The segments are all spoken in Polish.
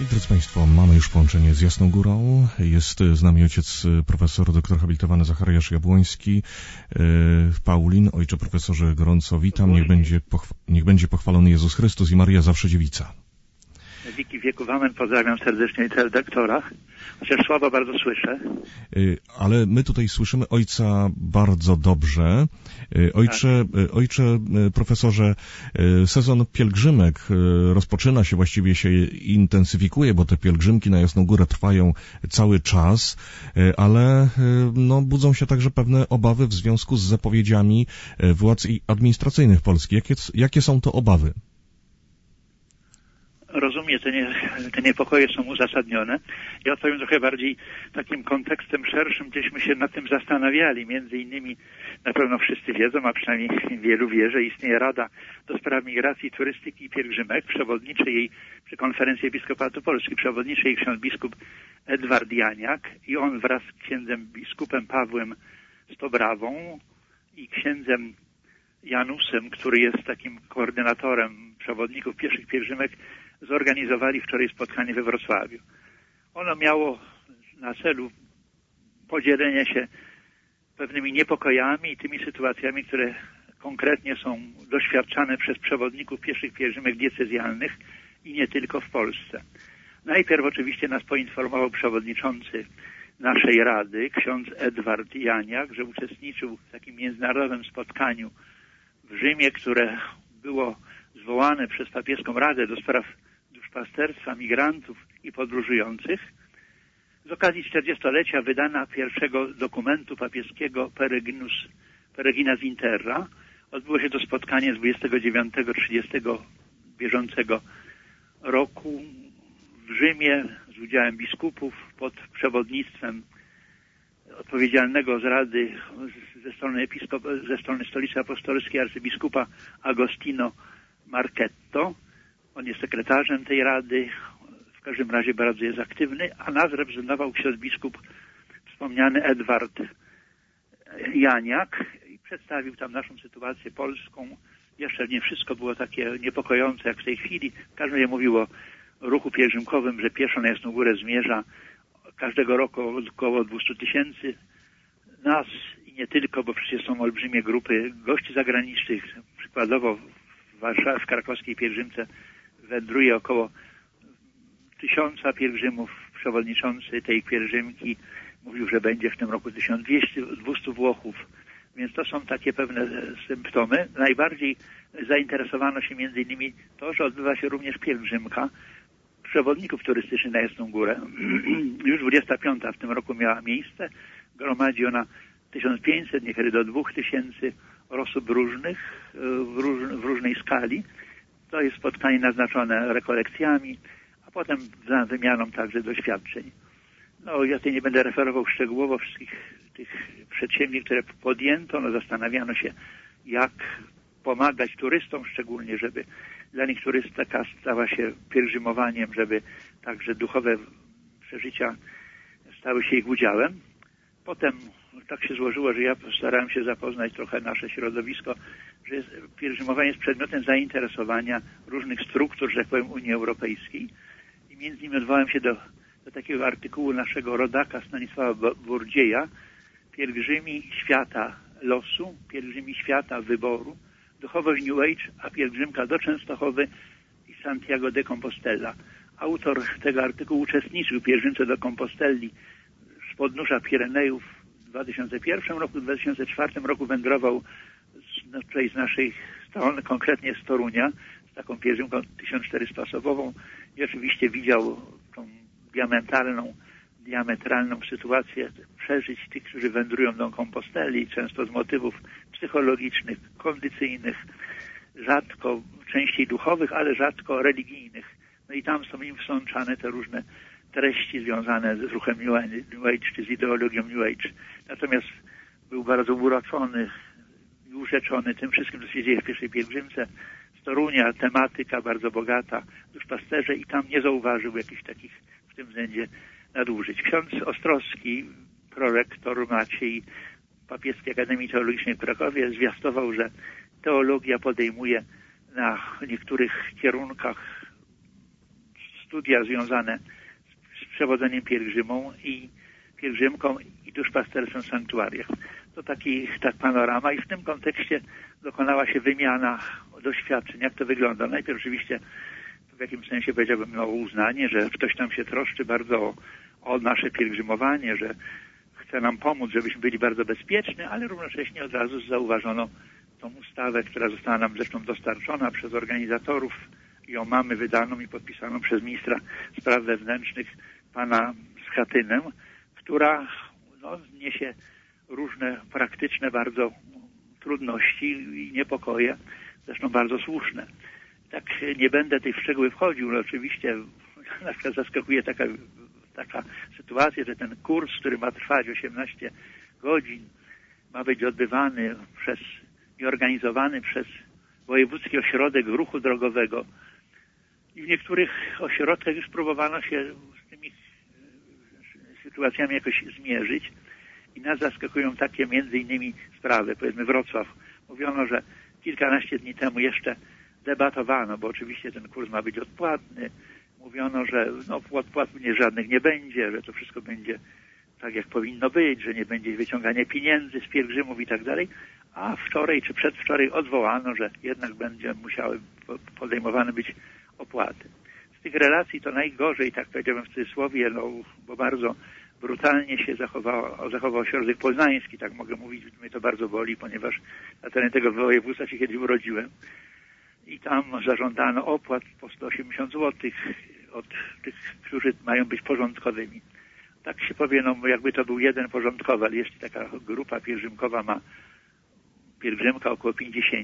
I drodzy Państwo, mamy już połączenie z Jasną Górą. Jest z nami ojciec profesor doktor habilitowany Zachariasz Jabłoński. Paulin, ojcze profesorze, gorąco witam. Niech będzie pochwalony Jezus Chrystus i Maria zawsze dziewica. Wieki wieków, amen. Pozdrawiam serdecznie redaktora. Chociaż słabo bardzo słyszę. Ale my tutaj słyszymy ojca bardzo dobrze. Ojcze profesorze, sezon pielgrzymek rozpoczyna się, właściwie się intensyfikuje, bo te pielgrzymki na Jasną Górę trwają cały czas, ale budzą się także pewne obawy w związku z zapowiedziami władz administracyjnych Polski. Jakie są to obawy? Rozumiem, te niepokoje są uzasadnione. Ja odpowiem trochę bardziej takim kontekstem szerszym, gdzieśmy się nad tym zastanawiali. Między innymi, na pewno wszyscy wiedzą, a przynajmniej wielu wie, że istnieje Rada do Spraw Migracji, Turystyki i Pielgrzymek. Przewodniczy jej przy Konferencji Episkopatu Polski, przewodniczy jej ksiądz biskup Edward Janiak i on wraz z księdzem biskupem Pawłem Stobrawą i księdzem Janusem, który jest takim koordynatorem przewodników pieszych pielgrzymek, zorganizowali wczoraj spotkanie we Wrocławiu. Ono miało na celu podzielenie się pewnymi niepokojami i tymi sytuacjami, które konkretnie są doświadczane przez przewodników pieszych pielgrzymek diecezjalnych i nie tylko w Polsce. Najpierw oczywiście nas poinformował przewodniczący naszej Rady, ksiądz Edward Janiak, że uczestniczył w takim międzynarodowym spotkaniu w Rzymie, które było zwołane przez Papieską Radę do Spraw Duszpasterstwa, Migrantów i Podróżujących. Z okazji 40-lecia wydania pierwszego dokumentu papieskiego Peregrinus Inter. Odbyło się to spotkanie z 29-30 bieżącego roku w Rzymie z udziałem biskupów pod przewodnictwem odpowiedzialnego z Rady ze strony Stolicy Apostolskiej arcybiskupa Agostino Marchetto. On jest sekretarzem tej Rady, w każdym razie bardzo jest aktywny, a nas reprezentował ksiądz biskup wspomniany Edward Janiak i przedstawił tam naszą sytuację polską. Jeszcze nie wszystko było takie niepokojące jak w tej chwili. W każdym razie mówił o ruchu pielgrzymkowym, że pieszo na Jasną Górę zmierza każdego roku około 200 000 nas i nie tylko, bo przecież są olbrzymie grupy gości zagranicznych. Przykładowo w krakowskiej pielgrzymce wędruje około 1000 pielgrzymów. Przewodniczący tej pielgrzymki mówił, że będzie w tym roku 1200 Włochów. Więc to są takie pewne symptomy. Najbardziej zainteresowano się między innymi to, że odbywa się również pielgrzymka przewodników turystycznych na Jasną Górę. Już 25. w tym roku miała miejsce. Gromadzi ona 1500, niekiedy do 2000 osób różnych, w różnej skali. To jest spotkanie naznaczone rekolekcjami, a potem wymianą także doświadczeń. Ja tutaj nie będę referował szczegółowo wszystkich tych przedsięwzięć, które podjęto. Zastanawiano się, jak pomagać turystom, szczególnie, żeby dla nich turystyka stała się pielgrzymowaniem, żeby także duchowe przeżycia stały się ich udziałem. Potem tak się złożyło, że ja starałem się zapoznać trochę nasze środowisko, że pielgrzymowanie jest przedmiotem zainteresowania różnych struktur, że tak powiem, Unii Europejskiej. I między innymi odwołałem się do takiego artykułu naszego rodaka Stanisława Burdzieja, Pielgrzymi świata losu, pielgrzymi świata wyboru, duchowość New Age, a pielgrzymka do Częstochowy i Santiago de Compostela. Autor tego artykułu uczestniczył w pielgrzymce do Compostelli z podnóża Pirenejów w 2001 roku, w 2004 roku wędrował tutaj z naszej strony, konkretnie z Torunia, z taką pielgrzymką 1400-osobową i oczywiście widział tą diametralną sytuację przeżyć tych, którzy wędrują do Composteli, często z motywów psychologicznych, kondycyjnych, rzadko, częściej duchowych, ale rzadko religijnych. I tam są im wsączane te różne treści związane z ruchem New Age czy z ideologią New Age. Natomiast był bardzo uroczony i urzeczony tym wszystkim, co się dzieje w pierwszej pielgrzymce z Torunia, tematyka bardzo bogata, duszpasterze i tam nie zauważył jakichś takich w tym względzie nadużyć. Ksiądz Ostrowski, prorektor Maciej Papieskiej Akademii Teologicznej w Krakowie, zwiastował, że teologia podejmuje na niektórych kierunkach studia związane z przewodzeniem pielgrzymką i duszpasterstwem w sanktuariach. To tak panorama i w tym kontekście dokonała się wymiana doświadczeń, jak to wygląda. Najpierw oczywiście w jakimś sensie powiedziałbym o uznanie, że ktoś tam się troszczy bardzo o nasze pielgrzymowanie, że chce nam pomóc, żebyśmy byli bardzo bezpieczni, ale równocześnie od razu zauważono tą ustawę, która została nam zresztą dostarczona przez organizatorów. Ją mamy wydaną i podpisaną przez ministra spraw wewnętrznych, pana Schatynę, która niesie różne praktyczne bardzo trudności i niepokoje, zresztą bardzo słuszne. Tak nie będę tych w szczegóły wchodził, ale oczywiście na przykład zaskakuje taka sytuacja, że ten kurs, który ma trwać 18 godzin, ma być odbywany i organizowany przez Wojewódzki Ośrodek Ruchu Drogowego. I w niektórych ośrodkach już próbowano się z tymi sytuacjami jakoś zmierzyć i nas zaskakują takie między innymi sprawy. Powiedzmy Wrocław. Mówiono, że kilkanaście dni temu jeszcze debatowano, bo oczywiście ten kurs ma być odpłatny. Mówiono, że odpłat żadnych nie będzie, że to wszystko będzie tak, jak powinno być, że nie będzie wyciągania pieniędzy z pielgrzymów i tak dalej. A wczoraj czy przedwczoraj odwołano, że jednak będzie musiały podejmowane być opłaty. Z tych relacji to najgorzej, tak powiedziałbym w cudzysłowie, bo bardzo brutalnie się zachował ośrodek poznański, tak mogę mówić, mnie to bardzo boli, ponieważ na terenie tego województwa się kiedyś urodziłem. I tam zażądano opłat po 180 zł od tych, którzy mają być porządkowymi. Tak się powie, jakby to był jeden porządkowy, ale jeśli taka grupa pielgrzymkowa ma pielgrzymka około 50,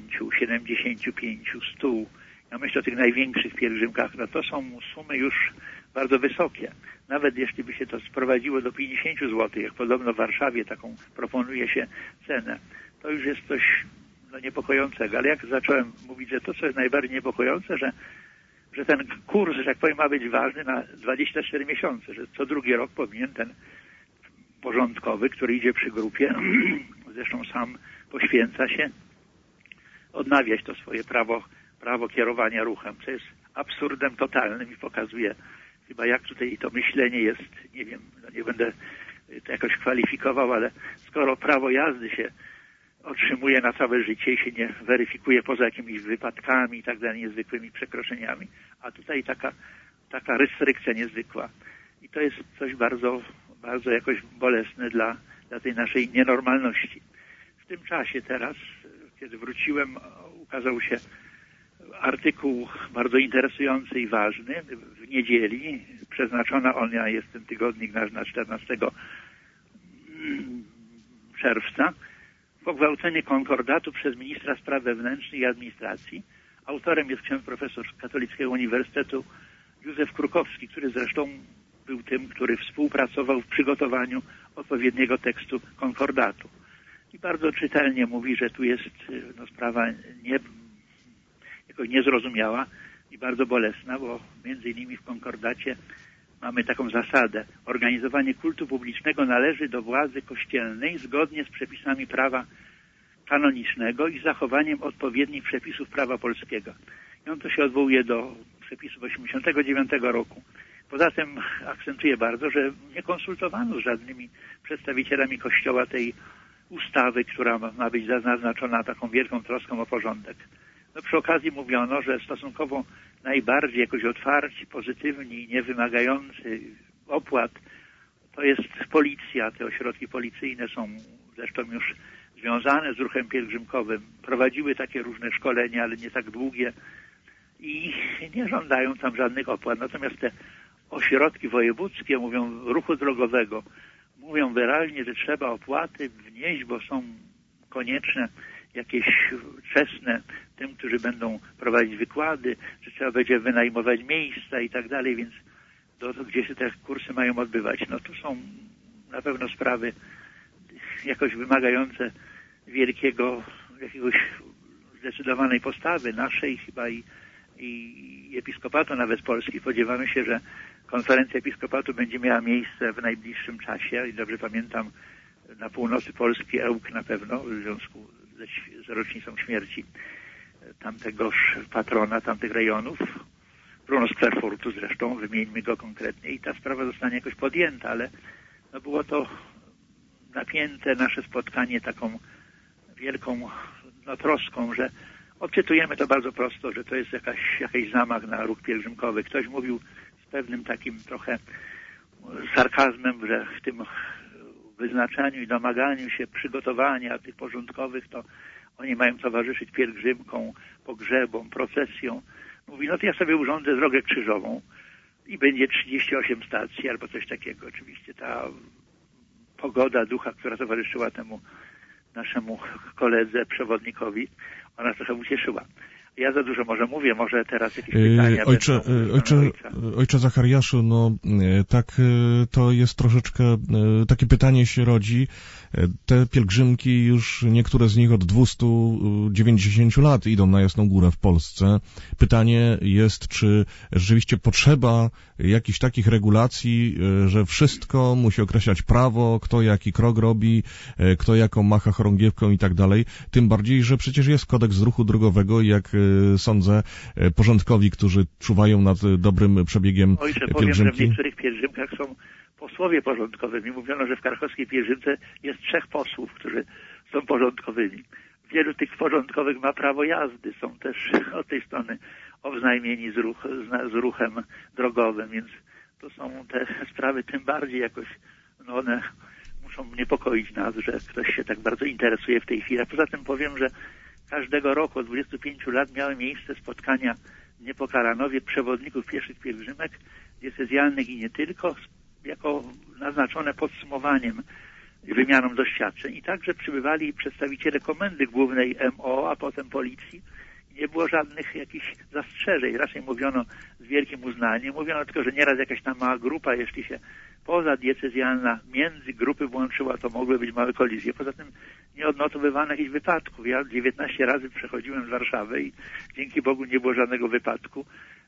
75, 100, ja myślę o tych największych pielgrzymkach, to są sumy już bardzo wysokie. Nawet jeśli by się to sprowadziło do 50 zł, jak podobno w Warszawie taką proponuje się cenę, to już jest coś niepokojącego. Ale jak zacząłem mówić, że to, co jest najbardziej niepokojące, że ten kurs, że tak powiem, ma być ważny na 24 miesiące, że co drugi rok powinien ten porządkowy, który idzie przy grupie, zresztą sam poświęca się, odnawiać to swoje prawo kierowania ruchem, co jest absurdem totalnym i pokazuje chyba jak tutaj to myślenie jest, nie wiem, nie będę to jakoś kwalifikował, ale skoro prawo jazdy się otrzymuje na całe życie i się nie weryfikuje poza jakimiś wypadkami i tak dalej, niezwykłymi przekroczeniami, a tutaj taka restrykcja niezwykła. I to jest coś bardzo, bardzo jakoś bolesne dla tej naszej nienormalności. W tym czasie teraz, kiedy wróciłem, ukazał się artykuł bardzo interesujący i ważny w niedzieli. Przeznaczona ona jest ten tygodnik na 14 czerwca. Pogwałcenie konkordatu przez ministra spraw wewnętrznych i administracji. Autorem jest ksiądz profesor Katolickiego Uniwersytetu Józef Krukowski, który zresztą był tym, który współpracował w przygotowaniu odpowiedniego tekstu konkordatu. I bardzo czytelnie mówi, że tu jest sprawa jakoś niezrozumiała i bardzo bolesna, bo między innymi w konkordacie mamy taką zasadę. Organizowanie kultu publicznego należy do władzy kościelnej zgodnie z przepisami prawa kanonicznego i zachowaniem odpowiednich przepisów prawa polskiego. I on to się odwołuje do przepisów 1989 roku. Poza tym akcentuje bardzo, że nie konsultowano z żadnymi przedstawicielami Kościoła tej ustawy, która ma być zaznaczona taką wielką troską o porządek. Przy okazji mówiono, że stosunkowo najbardziej jakoś otwarci, pozytywni, niewymagający opłat to jest policja. Te ośrodki policyjne są zresztą już związane z ruchem pielgrzymkowym. Prowadziły takie różne szkolenia, ale nie tak długie i nie żądają tam żadnych opłat. Natomiast te ośrodki wojewódzkie ruchu drogowego mówią wyraźnie, że trzeba opłaty wnieść, bo są konieczne jakieś czesne tym, którzy będą prowadzić wykłady, że trzeba będzie wynajmować miejsca i tak dalej, więc gdzie się te kursy mają odbywać. To są na pewno sprawy jakoś wymagające jakiegoś zdecydowanej postawy naszej chyba i episkopatu nawet Polski. Spodziewamy się, że konferencja episkopatu będzie miała miejsce w najbliższym czasie i dobrze pamiętam na północy Polski Ełk na pewno w związku z rocznicą śmierci tamtegoż patrona tamtych rejonów. Bruno z Klerfurtu zresztą, wymieńmy go konkretnie i ta sprawa zostanie jakoś podjęta, ale no było to napięte nasze spotkanie taką wielką troską, że odczytujemy to bardzo prosto, że to jest jakiś zamach na ruch pielgrzymkowy. Ktoś mówił z pewnym takim trochę sarkazmem, że w tym wyznaczaniu i domaganiu się przygotowania tych porządkowych, to oni mają towarzyszyć pielgrzymkom, pogrzebom, procesjom. Mówi, no to ja sobie urządzę drogę krzyżową i będzie 38 stacji albo coś takiego. Oczywiście ta pogoda ducha, która towarzyszyła temu naszemu koledze, przewodnikowi, ona trochę ucieszyła. Ja za dużo może mówię, może teraz jakieś pytania. Ojcze Zachariaszu, no tak to jest troszeczkę, takie pytanie się rodzi. Te pielgrzymki już niektóre z nich od 290 lat idą na Jasną Górę w Polsce. Pytanie jest, czy rzeczywiście potrzeba jakichś takich regulacji, że wszystko musi określać prawo, kto jaki krok robi, kto jaką macha chorągiewką i tak dalej. Tym bardziej, że przecież jest kodeks ruchu drogowego i jak sądzę, porządkowi, którzy czuwają nad dobrym przebiegiem pielgrzymki. Powiem, że w niektórych pielgrzymkach są posłowie porządkowymi. Mówiono, że w krakowskiej pielgrzymce jest 3 posłów, którzy są porządkowymi. Wielu tych porządkowych ma prawo jazdy. Są też od tej strony oznajmieni z ruchem drogowym, więc to są te sprawy tym bardziej jakoś, no one muszą niepokoić nas, że ktoś się tak bardzo interesuje w tej chwili. A poza tym powiem, że każdego roku od 25 lat miały miejsce spotkania w Niepokaranowie przewodników pieszych pielgrzymek diecezjalnych i nie tylko, jako naznaczone podsumowaniem, wymianą doświadczeń. I także przybywali przedstawiciele Komendy Głównej MO, a potem policji. Nie było żadnych jakichś zastrzeżeń. Raczej mówiono z wielkim uznaniem. Mówiono tylko, że nieraz jakaś tam mała grupa, jeśli się pozadiecezjalna między grupy włączyła, to mogły być małe kolizje. Poza tym nie odnotowywano jakichś wypadków. Ja 19 razy przechodziłem z Warszawy i dzięki Bogu nie było żadnego wypadku.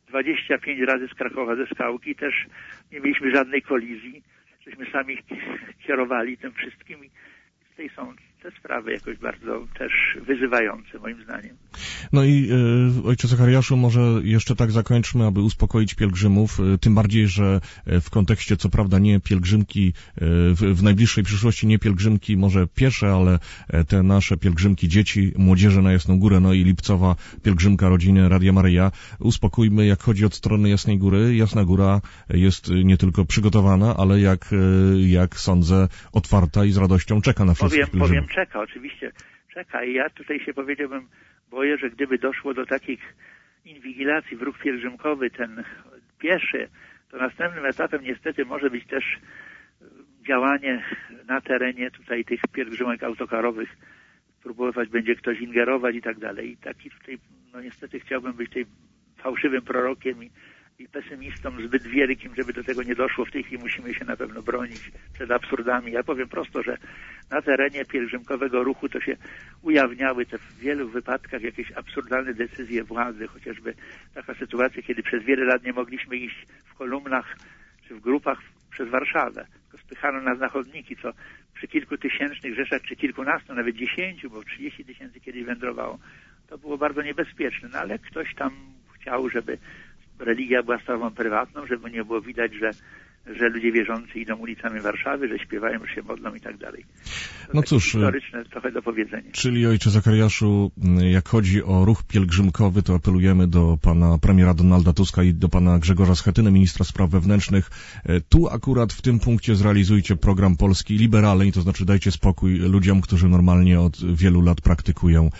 25 razy z Krakowa ze Skałki też nie mieliśmy żadnej kolizji. Żeśmy sami kierowali tym wszystkim i tutaj są te sprawy jakoś bardzo też wyzywające moim zdaniem. No i ojcze Zachariaszu, może jeszcze tak zakończmy, aby uspokoić pielgrzymów, tym bardziej, że w kontekście co prawda nie pielgrzymki, w najbliższej przyszłości nie pielgrzymki może piesze, ale te nasze pielgrzymki dzieci, młodzieży na Jasną Górę, no i lipcowa pielgrzymka rodziny Radia Maryja. Uspokójmy, jak chodzi od strony Jasnej Góry. Jasna Góra jest nie tylko przygotowana, ale jak sądzę, otwarta i z radością czeka na wszystkich pielgrzymów. Czeka, oczywiście czeka i ja tutaj się powiedziałbym, boję, że gdyby doszło do takich inwigilacji w ruch pielgrzymkowy, ten pieszy, to następnym etapem niestety może być też działanie na terenie tutaj tych pielgrzymek autokarowych. Próbować będzie ktoś ingerować i tak dalej. I taki tutaj, no niestety chciałbym być tutaj fałszywym prorokiem i pesymistą zbyt wielkim, żeby do tego nie doszło. W tej chwili musimy się na pewno bronić przed absurdami. Ja powiem prosto, że na terenie pielgrzymkowego ruchu to się ujawniały te w wielu wypadkach jakieś absurdalne decyzje władzy, chociażby taka sytuacja, kiedy przez wiele lat nie mogliśmy iść w kolumnach czy w grupach przez Warszawę. Tylko spychano nas na chodniki, co przy kilkutysięcznych rzeszach, czy kilkunastu, nawet 10, bo 30 tysięcy kiedyś wędrowało. To było bardzo niebezpieczne, no ale ktoś tam chciał, żeby religia była sprawą prywatną, żeby nie było widać, że ludzie wierzący idą ulicami Warszawy, że śpiewają, że się modlą i tak dalej. To no cóż, historyczne trochę do powiedzenia. Czyli ojcze Zachariaszu, jak chodzi o ruch pielgrzymkowy, to apelujemy do pana premiera Donalda Tuska i do pana Grzegorza Schetyny, ministra spraw wewnętrznych. Tu akurat w tym punkcie zrealizujcie program polski liberalny, to znaczy dajcie spokój ludziom, którzy normalnie od wielu lat praktykują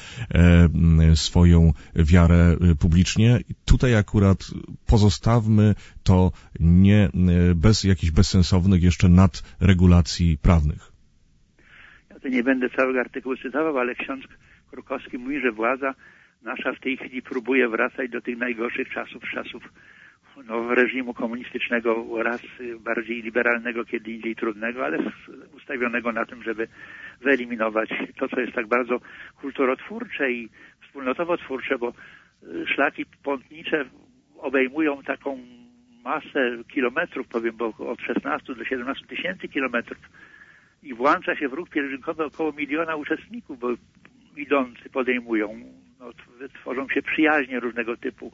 swoją wiarę publicznie. Tutaj akurat pozostawmy to nie bez jakichś bezsensownych jeszcze nadregulacji prawnych. Ja tu nie będę całego artykułu cytował, ale ksiądz Krukowski mówi, że władza nasza w tej chwili próbuje wracać do tych najgorszych czasów reżimu komunistycznego oraz bardziej liberalnego, kiedy indziej trudnego, ale ustawionego na tym, żeby wyeliminować to, co jest tak bardzo kulturotwórcze i wspólnotowo-twórcze, bo szlaki pątnicze obejmują taką masę kilometrów, powiem, bo od 16 do 17 tysięcy kilometrów i włącza się w ruch pielgrzymkowy około 1 miliona uczestników, bo idący podejmują, tworzą się przyjaźnie różnego typu,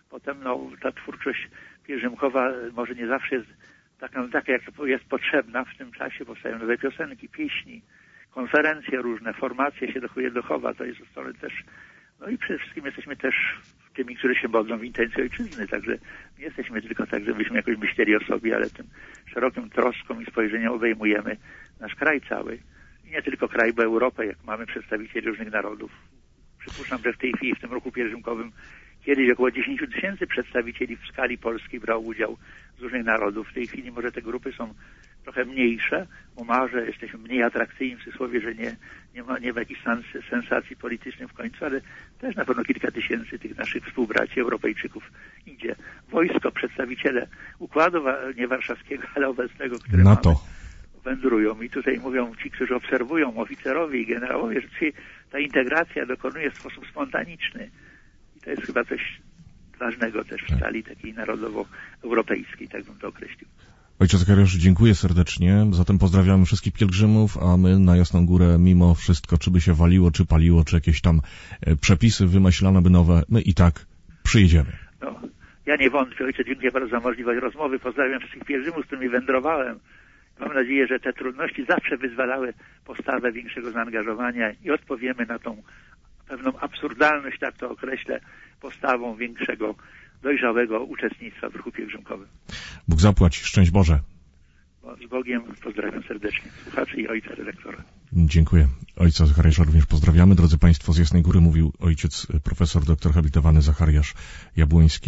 Potem ta twórczość pielgrzymkowa może nie zawsze jest taka jak jest potrzebna w tym czasie. Powstają nowe piosenki, pieśni, konferencje różne, formacje się dochowa, to jest strony też. No i przede wszystkim jesteśmy też tymi, którzy się modlą w intencji ojczyzny, także nie jesteśmy tylko tak, żebyśmy jakoś myśleli o sobie, ale tym szerokim troską i spojrzeniem obejmujemy nasz kraj cały. I nie tylko kraj, bo Europę, jak mamy przedstawicieli różnych narodów. Przypuszczam, że w tej chwili, w tym roku pielgrzymkowym, kiedyś około 10 000 przedstawicieli w skali polskiej brało udział z różnych narodów. W tej chwili może te grupy są trochę mniejsze, bo może jesteśmy mniej atrakcyjni w cudzysłowie, że nie ma jakichś sensacji politycznych w końcu, ale też na pewno kilka tysięcy tych naszych współbraci Europejczyków idzie. Wojsko, przedstawiciele układu nie warszawskiego, ale obecnego, które NATO. Mamy, wędrują. I tutaj mówią ci, którzy obserwują, oficerowie i generałowie, że dzisiaj ta integracja dokonuje w sposób spontaniczny. I to jest chyba coś ważnego też w skali takiej narodowo-europejskiej, tak bym to określił. Ojcze Zachariaszu, dziękuję serdecznie. Zatem pozdrawiamy wszystkich pielgrzymów, a my na Jasną Górę, mimo wszystko, czy by się waliło, czy paliło, czy jakieś tam przepisy wymyślane by nowe, my i tak przyjedziemy. No, ja nie wątpię. Ojcze, dziękuję bardzo za możliwość rozmowy. Pozdrawiam wszystkich pielgrzymów, z którymi wędrowałem. Mam nadzieję, że te trudności zawsze wyzwalały postawę większego zaangażowania i odpowiemy na tą pewną absurdalność, tak to określę, postawą większego, dojrzałego uczestnictwa w ruchu pielgrzymkowym. Bóg zapłać. Szczęść Boże. Z Bogiem. Pozdrawiam serdecznie słuchaczy i ojca redaktora. Dziękuję. Ojca Zachariasza również pozdrawiamy. Drodzy Państwo, z Jasnej Góry mówił ojciec profesor doktor habilitowany Zachariasz Jabłoński.